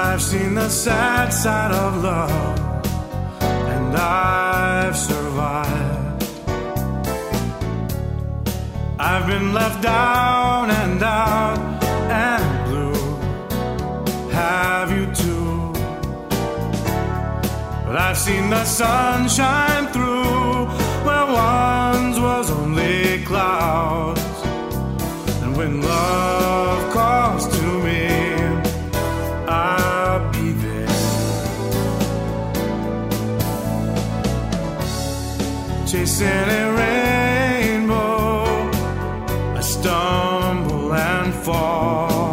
I've seen the sad side of love, and I've survived. I've been left down and out and blue. Have you too? But I've seen the sun shine through where once was only clouds. And when love calls to me, I'll be there. Chasing a rainbow, I stumble and fall,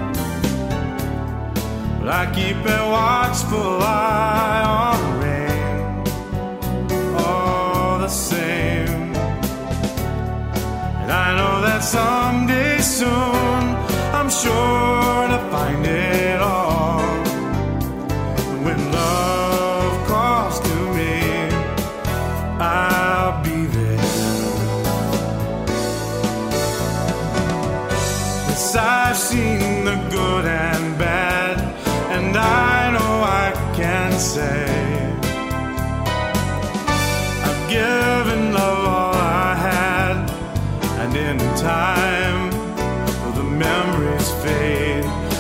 but I keep a watchful eye on rain, all the same. And I know that someday soon I'm sure to find it all. And when love calls to me, I'll be there. Yes, I've seen the good and bad, and I know I can say I've given love all I had, and in time the memories fade.